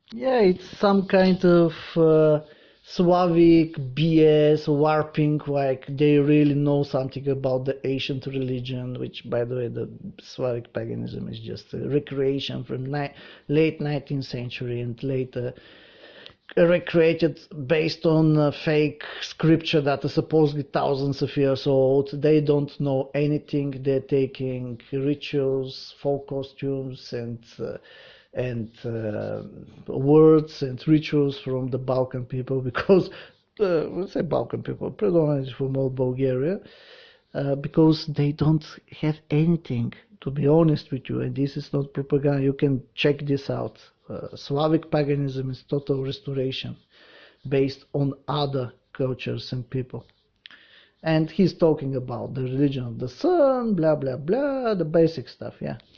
Yeah, it's some kind of Slavic BS warping, like they really know something about the ancient religion, which, by the way, the Slavic paganism is just a recreation from late 19th century and later recreated based on fake scripture that is supposedly thousands of years old. They don't know anything. They're taking rituals, folk costumes, and words and rituals from the Balkan people because let's say Balkan people, predominantly from all Bulgaria, because they don't have anything, to be honest with you, and this is not propaganda. You can check this out. Slavic paganism is total restoration based on other cultures and people. And he's talking about the religion of the sun, blah blah blah, the basic stuff, yeah.